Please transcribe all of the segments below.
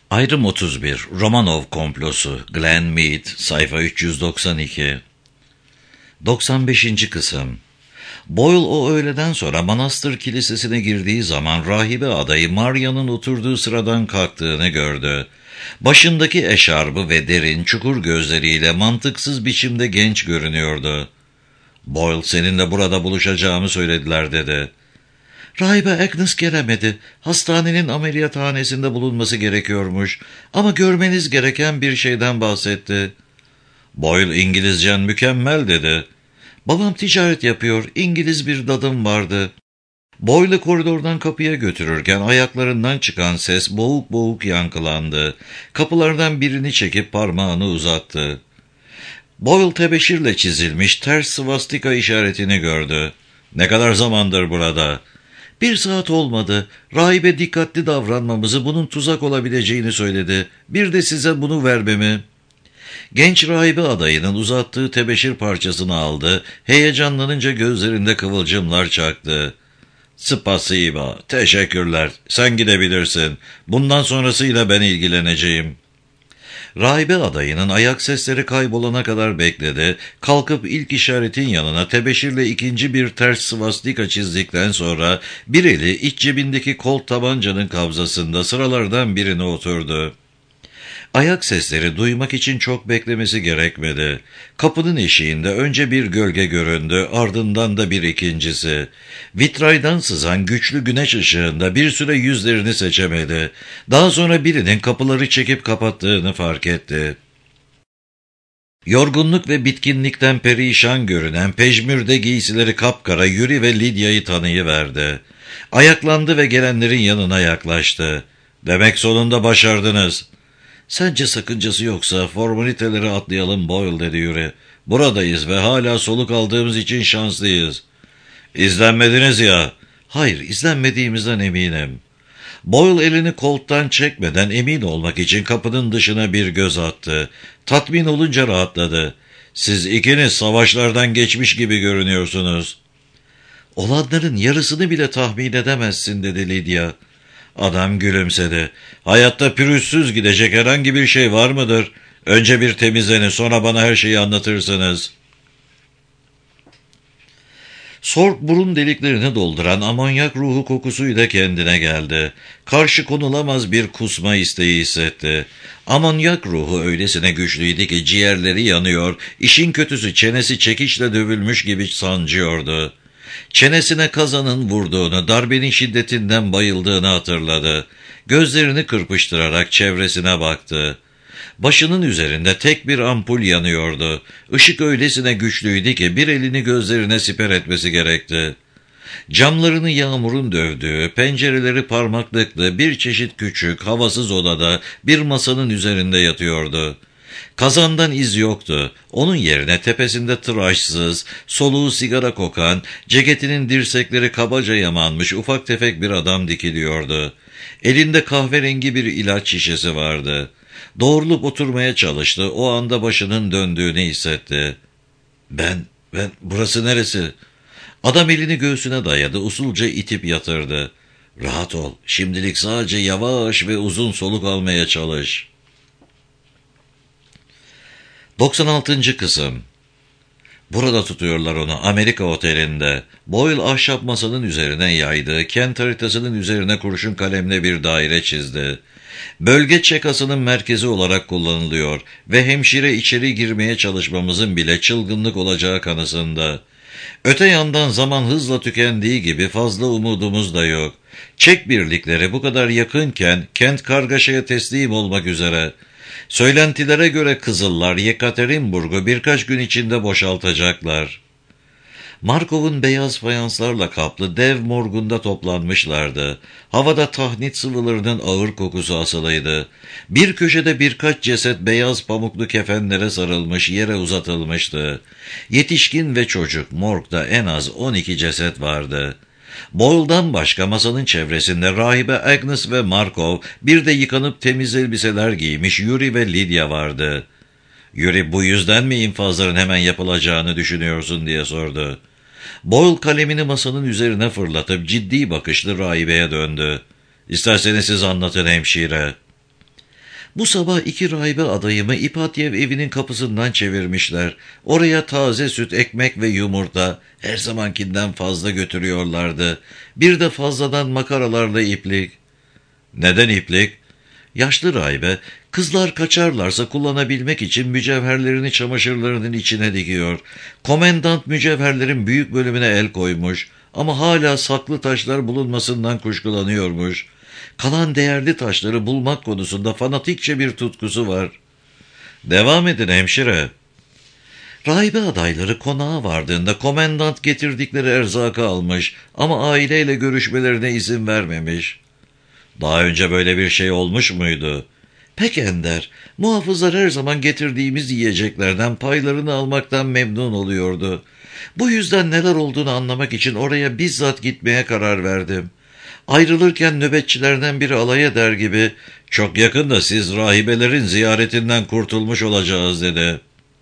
Ayrım 31, Romanov komplosu, Glenn Mead, sayfa 392. 95. kısım. Boyle o öğleden sonra manastır kilisesine girdiği zaman rahibe adayı Maria'nın oturduğu sıradan kalktığını gördü. Başındaki eşarbı ve derin, çukur gözleriyle mantıksız biçimde genç görünüyordu. "Boyle, seninle burada buluşacağımı söylediler," dedi. "Rahibe Agnes gelemedi. Hastanenin ameliyathanesinde bulunması gerekiyormuş. Ama görmeniz gereken bir şeyden bahsetti." "Boyle, İngilizcen mükemmel," dedi. "Babam ticaret yapıyor. İngiliz bir dadım vardı." Boyle'ı koridordan kapıya götürürken ayaklarından çıkan ses boğuk boğuk yankılandı. Kapılardan birini çekip parmağını uzattı. Boyle tebeşirle çizilmiş ters svastika işaretini gördü. "Ne kadar zamandır burada?" "1 saat olmadı. Rahibe dikkatli davranmamızı, bunun tuzak olabileceğini söyledi. Bir de size bunu vermemi." Genç rahibe adayının uzattığı tebeşir parçasını aldı. Heyecanlanınca gözlerinde kıvılcımlar çaktı. "Spasiba, teşekkürler. Sen gidebilirsin. Bundan sonrasıyla ben ilgileneceğim." Rahibe adayının ayak sesleri kaybolana kadar bekledi. Kalkıp ilk işaretin yanına tebeşirle ikinci bir ters svastika çizdikten sonra bir eli iç cebindeki kolt tabancanın kabzasında sıralardan birine oturdu. Ayak sesleri duymak için çok beklemesi gerekmedi. Kapının eşiğinde önce bir gölge göründü, ardından da bir ikincisi. Vitraydan sızan güçlü güneş ışığında bir süre yüzlerini seçemedi. Daha sonra birinin kapıları çekip kapattığını fark etti. Yorgunluk ve bitkinlikten perişan görünen pejmürde giysileri kapkara Yuri ve Lidya'yı tanıyıverdi. Ayaklandı ve gelenlerin yanına yaklaştı. "Demek sonunda başardınız." "Sence sakıncası yoksa formaliteleri atlayalım Boyle," dedi Yuri. "Buradayız ve hala soluk aldığımız için şanslıyız." "İzlenmediniz ya." "Hayır, izlenmediğimizden eminim." Boyle elini kolttan çekmeden emin olmak için kapının dışına bir göz attı. Tatmin olunca rahatladı. "Siz ikiniz savaşlardan geçmiş gibi görünüyorsunuz." "Olanların yarısını bile tahmin edemezsin," dedi Lidya. Adam gülümsedi. "Hayatta pürüzsüz gidecek herhangi bir şey var mıdır? Önce bir temizlenin, sonra bana her şeyi anlatırsınız." Sorg burun deliklerini dolduran amonyak ruhu kokusuyla kendine geldi. Karşı konulamaz bir kusma isteği hissetti. Amonyak ruhu öylesine güçlüydü ki ciğerleri yanıyor, işin kötüsü çenesi çekiçle dövülmüş gibi sancıyordu. Çenesine kazanın vurduğunu, darbenin şiddetinden bayıldığını hatırladı. Gözlerini kırpıştırarak çevresine baktı. Başının üzerinde tek bir ampul yanıyordu. Işık öylesine güçlüydü ki bir elini gözlerine siper etmesi gerekti. Camlarını yağmurun dövdüğü, pencereleri parmaklıklı bir çeşit küçük, havasız odada bir masanın üzerinde yatıyordu. Kazandan iz yoktu. Onun yerine tepesinde tıraşsız, soluğu sigara kokan, ceketinin dirsekleri kabaca yamanmış ufak tefek bir adam dikiliyordu. Elinde kahverengi bir ilaç şişesi vardı. Doğrulup oturmaya çalıştı. O anda başının döndüğünü hissetti. Ben, burası neresi?" Adam elini göğsüne dayadı, usulca itip yatırdı. "Rahat ol, şimdilik sadece yavaş ve uzun soluk almaya çalış." 96. kısım. Burada tutuyorlar onu, Amerika otelinde. Boyle ahşap masanın üzerine yaydı, kent haritasının üzerine kurşun kalemle bir daire çizdi. Bölge çekasının merkezi olarak kullanılıyor ve hemşire içeri girmeye çalışmamızın bile çılgınlık olacağı kanısında. Öte yandan zaman hızla tükendiği gibi fazla umudumuz da yok. Çek birlikleri bu kadar yakınken kent kargaşaya teslim olmak üzere. Söylentilere göre Kızıllar Yekaterinburg'u birkaç gün içinde boşaltacaklar. Markov'un beyaz fayanslarla kaplı dev morgunda toplanmışlardı. Havada tahnit sıvılarının ağır kokusu asılıydı. Bir köşede birkaç ceset beyaz pamuklu kefenlere sarılmış yere uzatılmıştı. Yetişkin ve çocuk, morgda en az 12 ceset vardı. Boyle'dan başka masanın çevresinde rahibe Agnes ve Markov, bir de yıkanıp temiz elbiseler giymiş Yuri ve Lidya vardı. "Yuri, bu yüzden mi infazların hemen yapılacağını düşünüyorsun?" diye sordu. Boyle kalemini masanın üzerine fırlatıp ciddi bakışlı rahibeye döndü. "İsterseniz siz anlatın hemşire." Bu sabah 2 rahibe adayımı İpatyev evinin kapısından çevirmişler. Oraya taze süt, ekmek ve yumurta her zamankinden fazla götürüyorlardı. Bir de fazladan makaralarla iplik. Neden iplik? Yaşlı rahibe, kızlar kaçarlarsa kullanabilmek için mücevherlerini çamaşırlarının içine dikiyor. Komendant mücevherlerin büyük bölümüne el koymuş ama hala saklı taşlar bulunmasından kuşkulanıyormuş. Kalan değerli taşları bulmak konusunda fanatikçe bir tutkusu var. Devam edin hemşire. Rahibe adayları konağa vardığında komendant getirdikleri erzakı almış ama aileyle görüşmelerine izin vermemiş. Daha önce böyle bir şey olmuş muydu? Pek ender. Muhafızlar her zaman getirdiğimiz yiyeceklerden paylarını almaktan memnun oluyordu. Bu yüzden neler olduğunu anlamak için oraya bizzat gitmeye karar verdim. Ayrılırken nöbetçilerden biri alay eder gibi, "Çok yakında siz rahibelerin ziyaretinden kurtulmuş olacağız," dedi.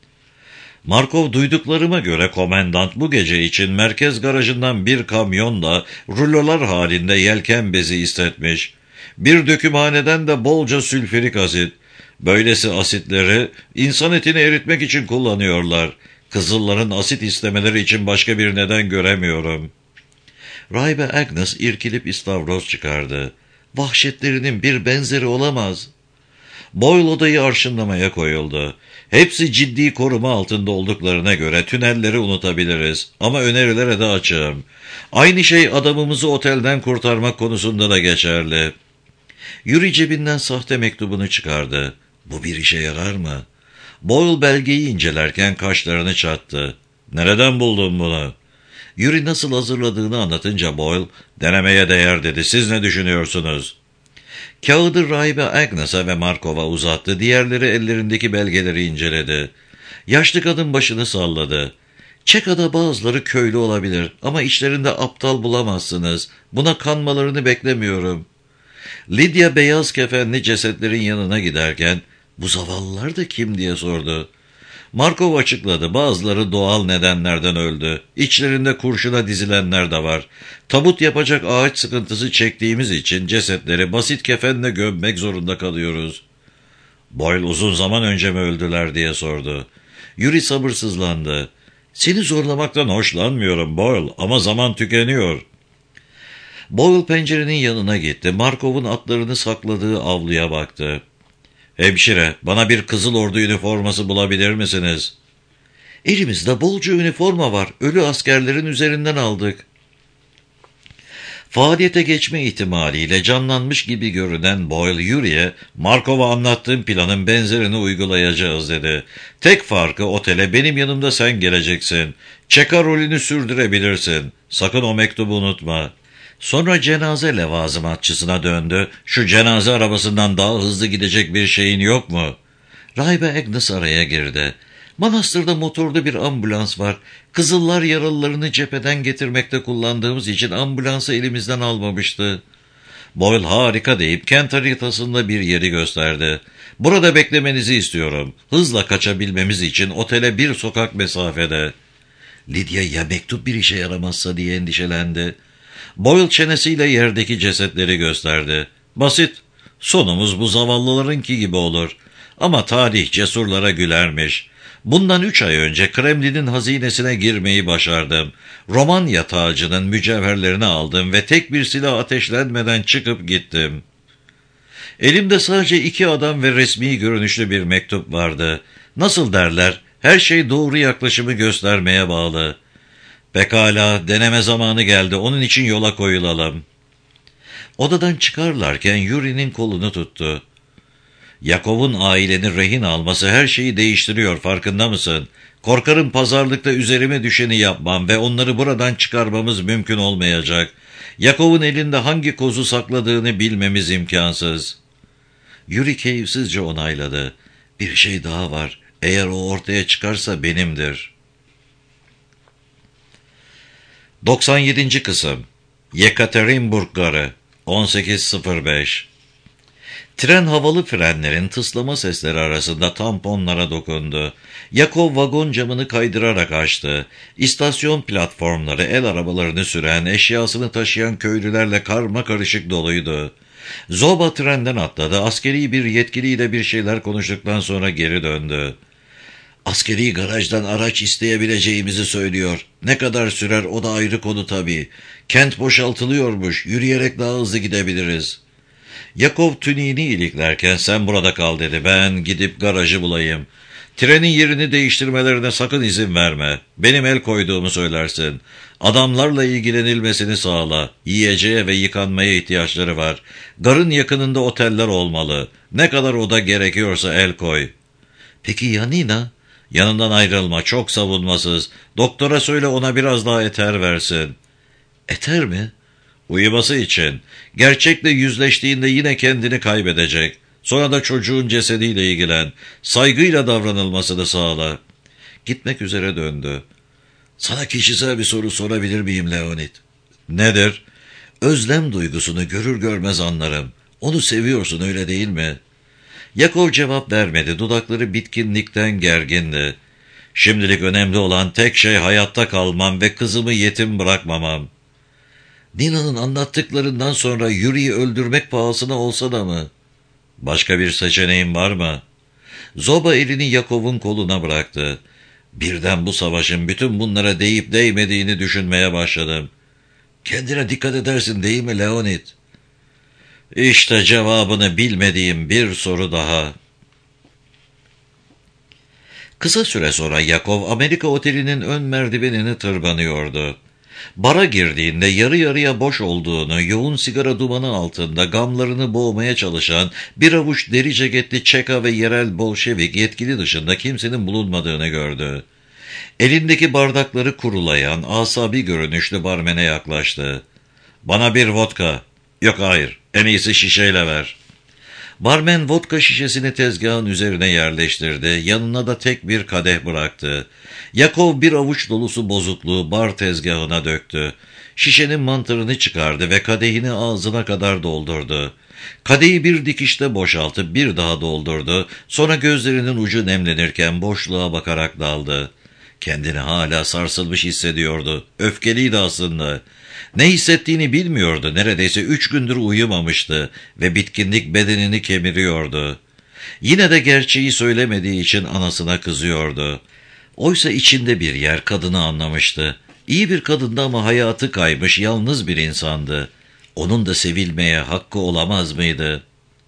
Markov duyduklarıma göre komendant bu gece için merkez garajından bir kamyonla rulolar halinde yelken bezi istetmiş. Bir dökümhaneden de bolca sülfürik asit. Böylesi asitleri insan etini eritmek için kullanıyorlar. Kızılların asit istemeleri için başka bir neden göremiyorum. Rahibe Agnes irkilip istavroz çıkardı. Vahşetlerinin bir benzeri olamaz. Boyle odayı arşınlamaya koyuldu. Hepsi ciddi koruma altında olduklarına göre tünelleri unutabiliriz. Ama önerilere de açığım. Aynı şey adamımızı otelden kurtarmak konusunda da geçerli. Yuri cebinden sahte mektubunu çıkardı. Bu bir işe yarar mı? Boyle belgeyi incelerken kaşlarını çattı. Nereden buldun bunu? Yuri nasıl hazırladığını anlatınca Boyle, denemeye değer dedi. Siz ne düşünüyorsunuz? Kağıdı rahibe Agnes'a ve Markov'a uzattı. Diğerleri ellerindeki belgeleri inceledi. Yaşlı kadın başını salladı. Çeka'da bazıları köylü olabilir ama içlerinde aptal bulamazsınız. Buna kanmalarını beklemiyorum. Lydia beyaz kefenli cesetlerin yanına giderken, "Bu zavallılar da kim?" diye sordu. Markov açıkladı. Bazıları doğal nedenlerden öldü. İçlerinde kurşuna dizilenler de var. Tabut yapacak ağaç sıkıntısı çektiğimiz için cesetleri basit kefenle gömmek zorunda kalıyoruz. Boyle uzun zaman önce mi öldüler diye sordu. Yuri sabırsızlandı. Seni zorlamaktan hoşlanmıyorum Boyle ama zaman tükeniyor. Boyle pencerenin yanına gitti. Markov'un atlarını sakladığı avluya baktı. Hemşire, bana bir Kızıl Ordu üniforması bulabilir misiniz? Elimizde bolca üniforma var. Ölü askerlerin üzerinden aldık. Faaliyete geçme ihtimaliyle canlanmış gibi görünen Boyle Yuri'ye, "Markov'a anlattığım planın benzerini uygulayacağız," dedi. "Tek farkı otele benim yanımda sen geleceksin. Çeka rolünü sürdürebilirsin. Sakın o mektubu unutma." Sonra cenaze levazımatçısına döndü. "Şu cenaze arabasından daha hızlı gidecek bir şeyin yok mu?" Rahibe Agnes araya girdi. "Manastırda motorlu bir ambulans var. Kızıllar yaralılarını cepheden getirmekte kullandığımız için ambulansı elimizden almamıştı." Boyle harika deyip kent haritasında bir yeri gösterdi. "Burada beklemenizi istiyorum. Hızla kaçabilmemiz için otele bir sokak mesafede." Lydia ya mektup bir işe yaramazsa diye endişelendi. Boyle çenesiyle yerdeki cesetleri gösterdi. "Basit. Sonumuz bu zavallılarınki gibi olur. Ama tarih cesurlara gülermiş. Bundan 3 ay önce Kremlin'in hazinesine girmeyi başardım. Romanya tacının mücevherlerini aldım ve tek bir silah ateşlenmeden çıkıp gittim. Elimde sadece 2 adam ve resmi görünüşlü bir mektup vardı. Nasıl derler, her şey doğru yaklaşımı göstermeye bağlı. Pekala, deneme zamanı geldi. Onun için yola koyulalım." Odadan çıkarlarken Yuri'nin kolunu tuttu. "Yakov'un aileni rehin alması her şeyi değiştiriyor, farkında mısın? Korkarım pazarlıkta üzerime düşeni yapmam ve onları buradan çıkarmamız mümkün olmayacak. Yakov'un elinde hangi kozu sakladığını bilmemiz imkansız." Yuri keyifsizce onayladı. "Bir şey daha var. Eğer o ortaya çıkarsa benimdir." 97. Kısım Yekaterinburg Garı 18.05. Tren havalı frenlerin tıslama sesleri arasında tamponlara dokundu. Yakov vagon camını kaydırarak açtı. İstasyon platformları el arabalarını süren, eşyasını taşıyan köylülerle karma karışık doluydu. Zoba trenden atladı. Askeri bir yetkiliyle bir şeyler konuştuktan sonra geri döndü. Askeri garajdan araç isteyebileceğimizi söylüyor. Ne kadar sürer o da ayrı konu tabii. Kent boşaltılıyormuş. Yürüyerek daha hızlı gidebiliriz. Yakov tüniğini iliklerken sen burada kal dedi. Ben gidip garajı bulayım. Trenin yerini değiştirmelerine sakın izin verme. Benim el koyduğumu söylersin. Adamlarla ilgilenilmesini sağla. Yiyeceğe ve yıkanmaya ihtiyaçları var. Garın yakınında oteller olmalı. Ne kadar oda gerekiyorsa el koy. Peki ya Nina? Yanından ayrılma, çok savunmasız. Doktora söyle ona biraz daha eter versin. Eter mi? Uyuması için. Gerçekle yüzleştiğinde yine kendini kaybedecek. Sonra da çocuğun cesediyle ilgilen. Saygıyla davranılmasını sağla. Gitmek üzere döndü. Sana kişisel bir soru sorabilir miyim Leonid? Nedir? Özlem duygusunu görür görmez anlarım. Onu seviyorsun öyle değil mi? Yakov cevap vermedi. Dudakları bitkinlikten gergindi. Şimdilik önemli olan tek şey hayatta kalmam ve kızımı yetim bırakmamam. Nina'nın anlattıklarından sonra Yuri'yi öldürmek pahasına olsa da mı? Başka bir seçeneğin var mı? Zoba elini Yakov'un koluna bıraktı. Birden bu savaşın bütün bunlara değip değmediğini düşünmeye başladım. Kendine dikkat edersin değil mi Leonid? İşte cevabını bilmediğim bir soru daha. Kısa süre sonra Yakov Amerika Oteli'nin ön merdivenini tırmanıyordu. Bara girdiğinde yarı yarıya boş olduğunu, yoğun sigara dumanı altında gamlarını boğmaya çalışan bir avuç deri ceketli Çeka ve yerel Bolşevik yetkili dışında kimsenin bulunmadığını gördü. Elindeki bardakları kurulayan, asabi görünüşlü barmene yaklaştı. ''Bana bir vodka.'' ''Yok hayır, en iyisi şişeyle ver.'' Barmen vodka şişesini tezgahın üzerine yerleştirdi, yanına da tek bir kadeh bıraktı. Yakov bir avuç dolusu bozukluğu bar tezgahına döktü. Şişenin mantarını çıkardı ve kadehini ağzına kadar doldurdu. Kadehi bir dikişte boşaltıp bir daha doldurdu, sonra gözlerinin ucu nemlenirken boşluğa bakarak daldı. Kendini hala sarsılmış hissediyordu. Öfkeliydi aslında. Ne hissettiğini bilmiyordu. Neredeyse 3 gündür uyumamıştı ve bitkinlik bedenini kemiriyordu. Yine de gerçeği söylemediği için anasına kızıyordu. Oysa içinde bir yer kadını anlamıştı. İyi bir kadındı ama hayatı kaymış, yalnız bir insandı. Onun da sevilmeye hakkı olamaz mıydı?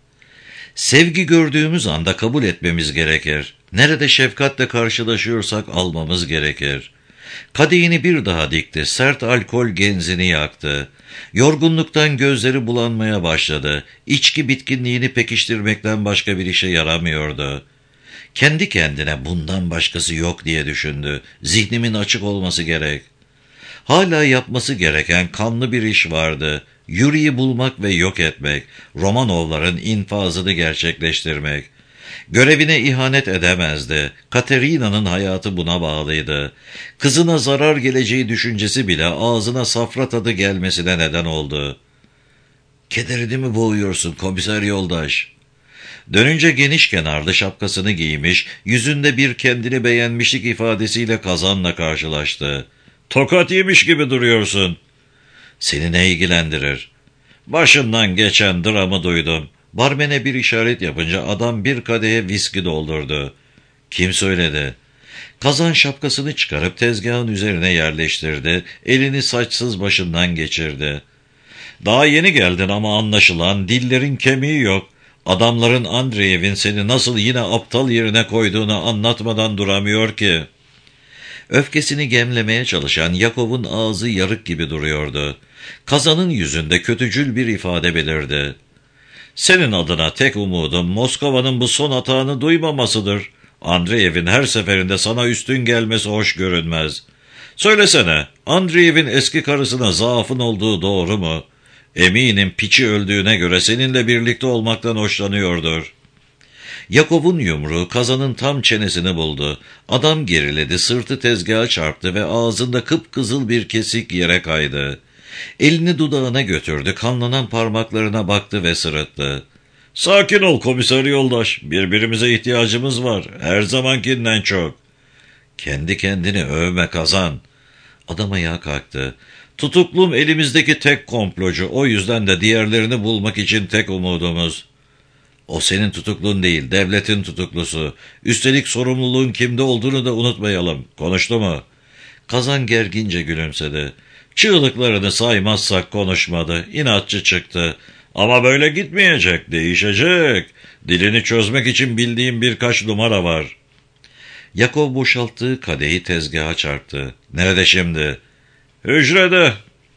Sevgi gördüğümüz anda kabul etmemiz gerekir. Nerede şefkatle karşılaşıyorsak almamız gerekir. Kadehini bir daha dikti, sert alkol genzini yaktı. Yorgunluktan gözleri bulanmaya başladı. İçki bitkinliğini pekiştirmekten başka bir işe yaramıyordu. Kendi kendine bundan başkası yok diye düşündü. Zihnimin açık olması gerek. Hala yapması gereken kanlı bir iş vardı. Yuri'yi bulmak ve yok etmek, Romanovların infazını gerçekleştirmek. Görevine ihanet edemezdi. Katerina'nın hayatı buna bağlıydı. Kızına zarar geleceği düşüncesi bile ağzına safra tadı gelmesine neden oldu. ''Kederini mi boğuyorsun komiser yoldaş?'' Dönünce geniş kenarlı şapkasını giymiş, yüzünde bir kendini beğenmişlik ifadesiyle Kazan'la karşılaştı. ''Tokat yemiş gibi duruyorsun.'' ''Seni ne ilgilendirir?'' ''Başından geçen dramı duydum.'' Barmene bir işaret yapınca adam bir kadehe viski doldurdu. ''Kim söyledi?'' Kazan şapkasını çıkarıp tezgahın üzerine yerleştirdi, elini saçsız başından geçirdi. ''Daha yeni geldin ama anlaşılan dillerin kemiği yok. Adamların Andreyev'in seni nasıl yine aptal yerine koyduğunu anlatmadan duramıyor ki.'' Öfkesini gemlemeye çalışan Yakov'un ağzı yarık gibi duruyordu. Kazan'ın yüzünde kötücül bir ifade belirdi. ''Senin adına tek umudum Moskova'nın bu son hatağını duymamasıdır. Andreyev'in her seferinde sana üstün gelmesi hoş görünmez. Söylesene, Andreyev'in eski karısına zaafın olduğu doğru mu? Eminim piçi öldüğüne göre seninle birlikte olmaktan hoşlanıyordur.'' Yakov'un yumruğu Kazan'ın tam çenesini buldu. Adam geriledi, sırtı tezgaha çarptı ve ağzında kıpkızıl bir kesik yere kaydı. Elini dudağına götürdü, kanlanan parmaklarına baktı ve sırıttı. ''Sakin ol komiser yoldaş, birbirimize ihtiyacımız var, her zamankinden çok.'' ''Kendi kendini övme Kazan.'' Adam ayağa kalktı. Tutuklum elimizdeki tek komplocu. O yüzden de diğerlerini bulmak için tek umudumuz. O senin tutuklun değil, devletin tutuklusu. Üstelik sorumluluğun kimde olduğunu da unutmayalım. Konuştu mu? Kazan gergince gülümsedi. Çığlıklarını saymazsak konuşmadı. İnatçı çıktı. Ama böyle gitmeyecek, değişecek. Dilini çözmek için bildiğim birkaç numara var. Yakov boşalttığı kadehi tezgaha çarptı. Nerede şimdi? Hücrede.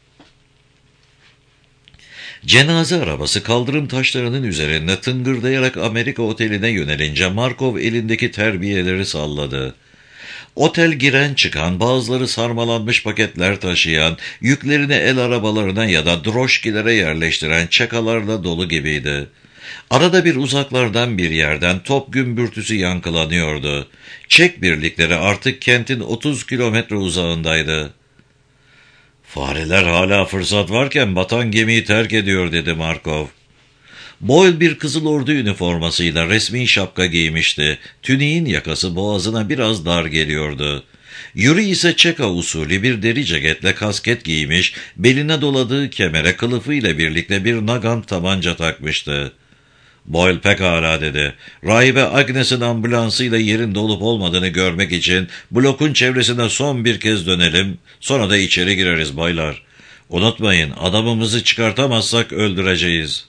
Cenaze arabası kaldırım taşlarının üzerinde tıngırdayarak Amerika oteline yönelince Markov elindeki terbiyeleri salladı. Otel giren çıkan, bazıları sarmalanmış paketler taşıyan, yüklerini el arabalarına ya da droşkilere yerleştiren çakalarla dolu gibiydi. Arada bir uzaklardan bir yerden top gümbürtüsü yankılanıyordu. Çek birlikleri artık kentin 30 kilometre uzağındaydı. Fareler hala fırsat varken batan gemiyi terk ediyor dedi Markov. Boyle bir Kızıl Ordu üniformasıyla resmi şapka giymişti. Tüniğin yakası boğazına biraz dar geliyordu. Yuri ise Çeka usulü bir deri ceketle kasket giymiş, beline doladığı kemere kılıfıyla birlikte bir nagant tabanca takmıştı. Boyle pekala dedi. Rahibe Agnes'in ambulansıyla yerin dolup olmadığını görmek için blokun çevresine son bir kez dönelim, sonra da içeri gireriz baylar. Unutmayın, adamımızı çıkartamazsak öldüreceğiz.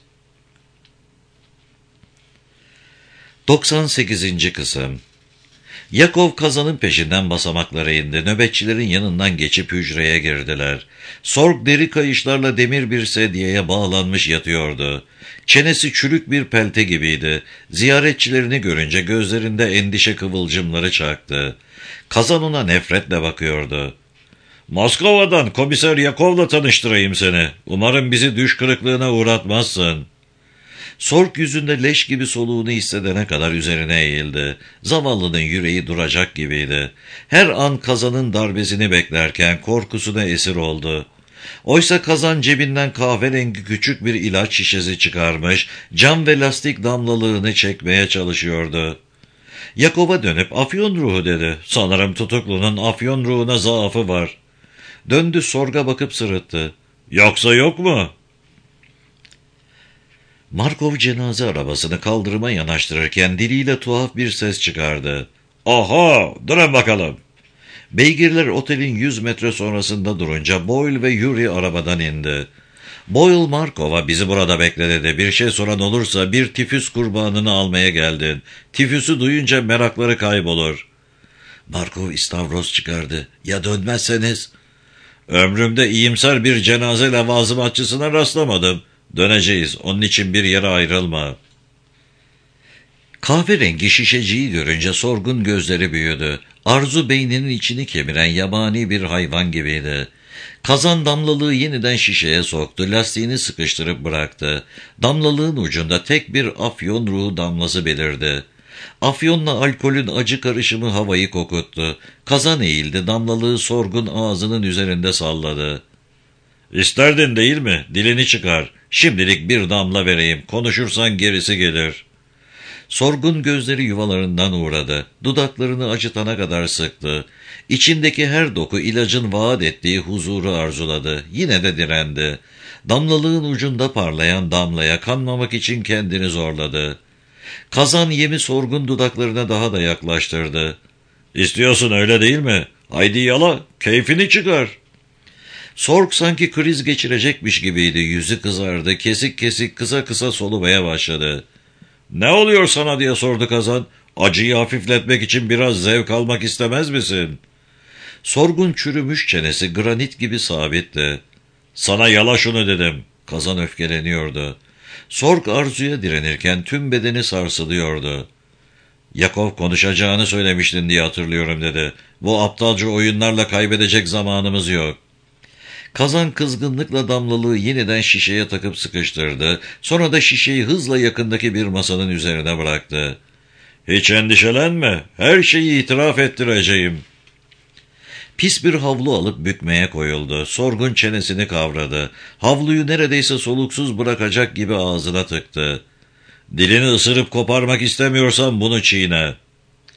98. Kısım. Yakov Kazan'ın peşinden basamaklara indi. Nöbetçilerin yanından geçip hücreye girdiler. Sorg deri kayışlarla demir bir sedyeye bağlanmış yatıyordu. Çenesi çürük bir pelte gibiydi. Ziyaretçilerini görünce gözlerinde endişe kıvılcımları çaktı. Kazan ona nefretle bakıyordu. "Moskova'dan komiser Yakov'la tanıştırayım seni. Umarım bizi düş kırıklığına uğratmazsın." Sorg yüzünde leş gibi soluğunu hissedene kadar üzerine eğildi. Zavallının yüreği duracak gibiydi. Her an Kazan'ın darbesini beklerken korkusuna esir oldu. Oysa Kazan cebinden kahverengi küçük bir ilaç şişesi çıkarmış, cam ve lastik damlalığını çekmeye çalışıyordu. Yakov'a dönüp "Afyon ruhu" dedi. "Sanırım tutuklunun afyon ruhuna zaafı var." Döndü, Sorg'a bakıp sırıttı. "Yoksa yok mu?" Markov cenaze arabasını kaldırıma yanaştırırken diliyle tuhaf bir ses çıkardı. "Aha, durun bakalım." Beygirler otelin 100 metre sonrasında durunca Boyle ve Yuri arabadan indi. Boyle Markov'a "Bizi burada bekle" dedi. "Bir şey soran olursa bir tifüs kurbanını almaya geldin. Tifüsü duyunca merakları kaybolur." Markov istavroz çıkardı. "Ya dönmezseniz?" "Ömrümde iyimser bir cenaze levazımatçısına rastlamadım. Döneceğiz. Onun için bir yere ayrılma." Kahverengi şişeciyi görünce Sorgun gözleri büyüdü. Arzu beyninin içini kemiren yabani bir hayvan gibiydi. Kazan damlalığı yeniden şişeye soktu. Lastiğini sıkıştırıp bıraktı. Damlalığın ucunda tek bir afyon ruhu damlası belirdi. Afyonla alkolün acı karışımı havayı kokuttu. Kazan eğildi. Damlalığı Sorgun ağzının üzerinde salladı. "İsterdin değil mi? Dilini çıkar. Şimdilik bir damla vereyim. Konuşursan gerisi gelir." Sorgun gözleri yuvalarından uğradı. Dudaklarını acıtana kadar sıktı. İçindeki her doku ilacın vaat ettiği huzuru arzuladı. Yine de direndi. Damlalığın ucunda parlayan damlaya kanmamak için kendini zorladı. Kazan yemi Sorgun dudaklarına daha da yaklaştırdı. "İstiyorsun öyle değil mi? Haydi yala, keyfini çıkar." Sorg sanki kriz geçirecekmiş gibiydi. Yüzü kızardı, kesik kesik kısa kısa solumaya başladı. "Ne oluyor sana?" diye sordu Kazan. "Acıyı hafifletmek için biraz zevk almak istemez misin?" Sorgun çürümüş çenesi granit gibi sabitti. "Sana yala şunu dedim." Kazan öfkeleniyordu. Sorg arzuya direnirken tüm bedeni sarsılıyordu. "Yakov konuşacağını söylemiştin diye hatırlıyorum" dedi. "Bu aptalca oyunlarla kaybedecek zamanımız yok." Kazan kızgınlıkla damlalığı yeniden şişeye takıp sıkıştırdı. Sonra da şişeyi hızla yakındaki bir masanın üzerine bıraktı. "Hiç endişelenme. Her şeyi itiraf ettireceğim." Pis bir havlu alıp bükmeye koyuldu. Sorgun çenesini kavradı. Havluyu neredeyse soluksuz bırakacak gibi ağzına tıktı. "Dilini ısırıp koparmak istemiyorsan bunu çiğne."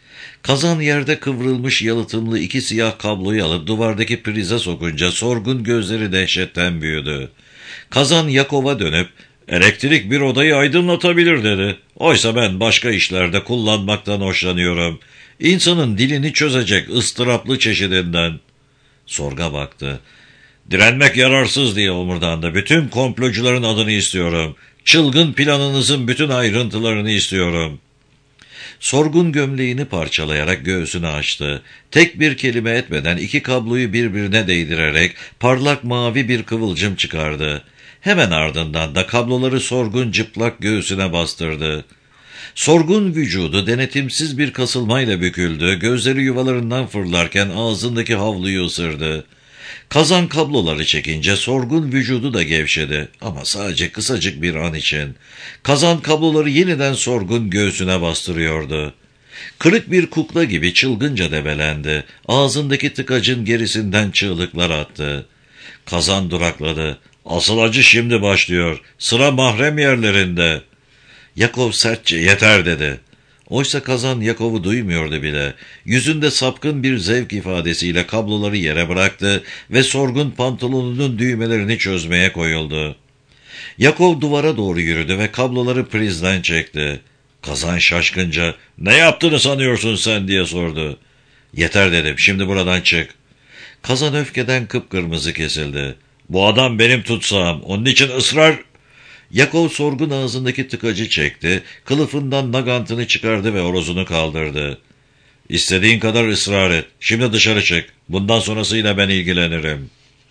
Kazan yerde kıvrılmış yalıtımlı iki siyah kabloyu alıp duvardaki prize sokunca Sorgun gözleri dehşetten büyüdü. Kazan Yakov'a dönüp "Elektrik bir odayı aydınlatabilir" dedi. "Oysa ben başka işlerde kullanmaktan hoşlanıyorum. İnsanın dilini çözecek ıstıraplı çeşidinden." Sorga baktı. "Direnmek yararsız" diye omurdandı. "Bütün komplocuların adını istiyorum. Çılgın planınızın bütün ayrıntılarını istiyorum." Sorgun gömleğini parçalayarak göğsünü açtı. Tek bir kelime etmeden iki kabloyu birbirine değdirerek parlak mavi bir kıvılcım çıkardı. Hemen ardından da kabloları Sorgun çıplak göğsüne bastırdı. Sorgun vücudu denetimsiz bir kasılmayla büküldü, gözleri yuvalarından fırlarken ağzındaki havluyu ısırdı. Kazan kabloları çekince Sorgun vücudu da gevşedi ama sadece kısacık bir an için. Kazan kabloları yeniden Sorgun göğsüne bastırıyordu. Kırık bir kukla gibi çılgınca debelendi. Ağzındaki tıkacın gerisinden çığlıklar attı. Kazan durakladı. "Asıl acı şimdi başlıyor. Sıra mahrem yerlerinde." Yakov sertçe "Yeter" dedi. Oysa Kazan Yakov'u duymuyordu bile. Yüzünde sapkın bir zevk ifadesiyle kabloları yere bıraktı ve Sorgun pantolonunun düğmelerini çözmeye koyuldu. Yakov duvara doğru yürüdü ve kabloları prizden çekti. Kazan şaşkınca "Ne yaptığını sanıyorsun sen?" diye sordu. "Yeter" dedim, "şimdi buradan çık." Kazan öfkeden kıpkırmızı kesildi. "Bu adam benim tutsağım, onun için ısrar..." Yakov Sorgun ağzındaki tıkacı çekti, kılıfından nagantını çıkardı ve horozunu kaldırdı. "İstediğin kadar ısrar et, şimdi dışarı çık, bundan sonrasıyla ben ilgilenirim."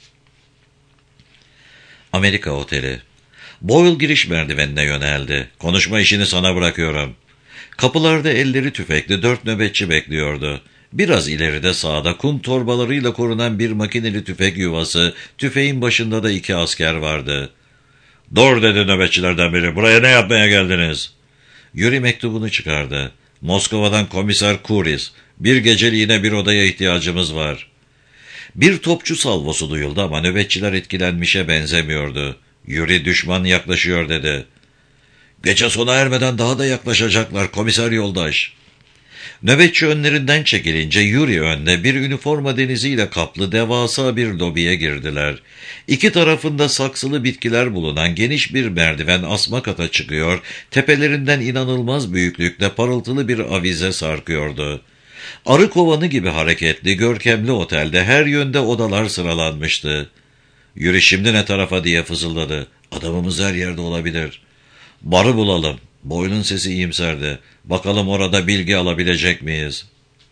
Amerika Oteli. Boyle giriş merdivenine yöneldi. "Konuşma işini sana bırakıyorum." Kapılarda elleri tüfekli 4 nöbetçi bekliyordu. Biraz ileride sağda kum torbalarıyla korunan bir makineli tüfek yuvası, tüfeğin başında da 2 asker vardı. "Dur" dedi nöbetçilerden biri. "Buraya ne yapmaya geldiniz?" Yuri mektubunu çıkardı. "Moskova'dan Komiser Kuris. Bir geceliğine bir odaya ihtiyacımız var." Bir topçu salvosu duyuldu ama nöbetçiler etkilenmişe benzemiyordu. "Yuri, düşman yaklaşıyor" dedi. "Gece sona ermeden daha da yaklaşacaklar komiser yoldaş." Nöbetçi önlerinden çekilince Yuri önde bir üniforma deniziyle kaplı devasa bir lobiye girdiler. İki tarafında saksılı bitkiler bulunan geniş bir merdiven asma kata çıkıyor, tepelerinden inanılmaz büyüklükte parıltılı bir avize sarkıyordu. Arı kovanı gibi hareketli, görkemli otelde her yönde odalar sıralanmıştı. "Yuri, şimdi ne tarafa?" diye fısıldadı. "Adamımız her yerde olabilir." "Barı bulalım." Boyle'un sesi iyimserdi. "Bakalım orada bilgi alabilecek miyiz?"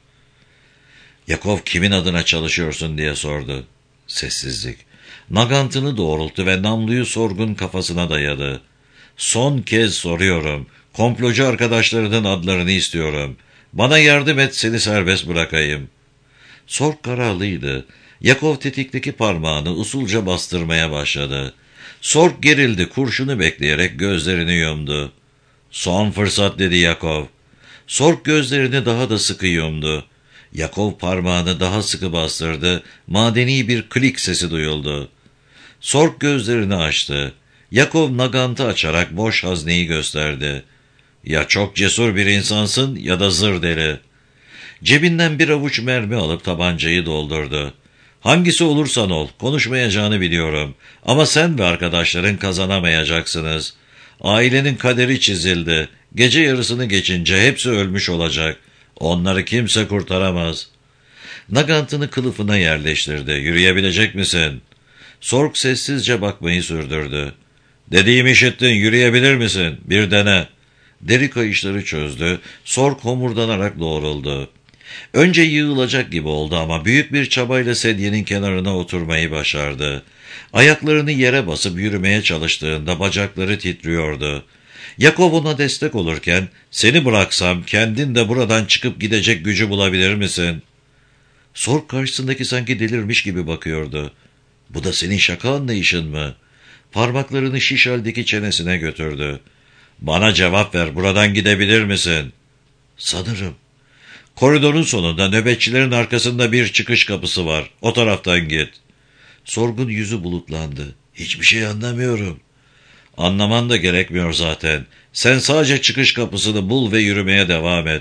Yakov "Kimin adına çalışıyorsun?" diye sordu. Sessizlik. Nagantını doğrulttu ve namluyu Sorgun kafasına dayadı. "Son kez soruyorum. Komplocu arkadaşlarının adlarını istiyorum. Bana yardım et, seni serbest bırakayım." Sorg kararlıydı. Yakov tetikteki parmağını usulca bastırmaya başladı. Sorg gerildi, kurşunu bekleyerek gözlerini yumdu. "Son fırsat" dedi Yakov. Sorg gözlerini daha da sıkı yumdu. Yakov parmağını daha sıkı bastırdı. Madeni bir klik sesi duyuldu. Sorg gözlerini açtı. Yakov nagantı açarak boş hazneyi gösterdi. "Ya çok cesur bir insansın ya da zır deli." Cebinden bir avuç mermi alıp tabancayı doldurdu. "Hangisi olursan ol, konuşmayacağını biliyorum. Ama sen ve arkadaşların kazanamayacaksınız. Ailenin kaderi çizildi. Gece yarısını geçince hepsi ölmüş olacak. Onları kimse kurtaramaz." Nagantını kılıfına yerleştirdi. "Yürüyebilecek misin?" Sorg sessizce bakmayı sürdürdü. "Dediğimi işittin, yürüyebilir misin? Bir dene." Deri kayışları çözdü. Sorg homurdanarak doğruldu. Önce yığılacak gibi oldu ama büyük bir çabayla sedyenin kenarına oturmayı başardı. Ayaklarını yere basıp yürümeye çalıştığında bacakları titriyordu. Yakov ona destek olurken, "Seni bıraksam kendin de buradan çıkıp gidecek gücü bulabilir misin?" Sorg karşısındaki sanki delirmiş gibi bakıyordu. "Bu da senin şaka anlayışın mı?" Parmaklarını şiş haldeki çenesine götürdü. "Bana cevap ver, buradan gidebilir misin?" "Sanırım." "Koridorun sonunda nöbetçilerin arkasında bir çıkış kapısı var. O taraftan git." Sorgun yüzü bulutlandı. "Hiçbir şey anlamıyorum." "Anlaman da gerekmiyor zaten. Sen sadece çıkış kapısını bul ve yürümeye devam et.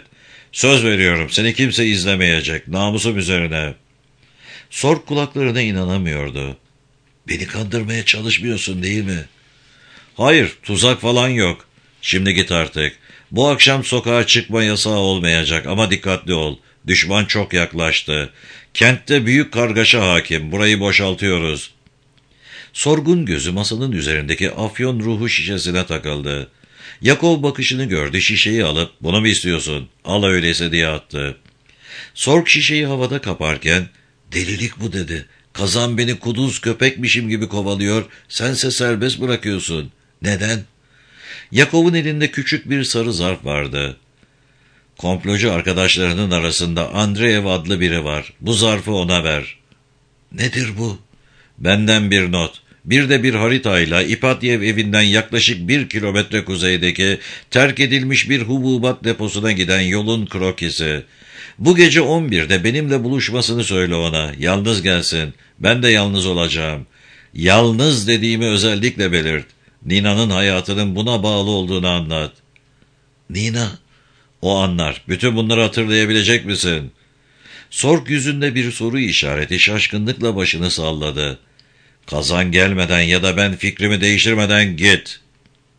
Söz veriyorum, seni kimse izlemeyecek, namusum üzerine. Sorg kulaklarına inanamıyordu. Beni kandırmaya çalışmıyorsun değil mi? Hayır, tuzak falan yok. Şimdi git artık. Bu akşam sokağa çıkma yasağı olmayacak ama dikkatli ol. Düşman çok yaklaştı. Kentte büyük kargaşa hakim. Burayı boşaltıyoruz. Sorgun gözü masanın üzerindeki afyon ruhu şişesine takıldı. Yakov bakışını gördü, şişeyi alıp bunu mu istiyorsun? Al öyleyse diye attı. Sorg şişeyi havada kaparken delilik bu dedi. Kazan beni kuduz köpekmişim gibi kovalıyor, sense serbest bırakıyorsun. Neden? Yakov'un elinde küçük bir sarı zarf vardı. Komplocu arkadaşlarının arasında Andreev adlı biri var. Bu zarfı ona ver. Nedir bu? Benden bir not. Bir de bir haritayla İpatyev evinden yaklaşık 1 kilometre kuzeydeki terk edilmiş bir hububat deposuna giden yolun krokisi. Bu gece 11'de benimle buluşmasını söyle ona. Yalnız gelsin. Ben de yalnız olacağım. Yalnız dediğimi özellikle belirt. Nina'nın hayatının buna bağlı olduğunu anlat. Nina? O anlar. Bütün bunları hatırlayabilecek misin? Sorg yüzünde bir soru işareti şaşkınlıkla başını salladı. Kazan gelmeden ya da ben fikrimi değiştirmeden git.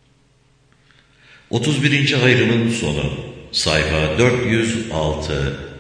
31. ayrımın sonu. Sayfa 406.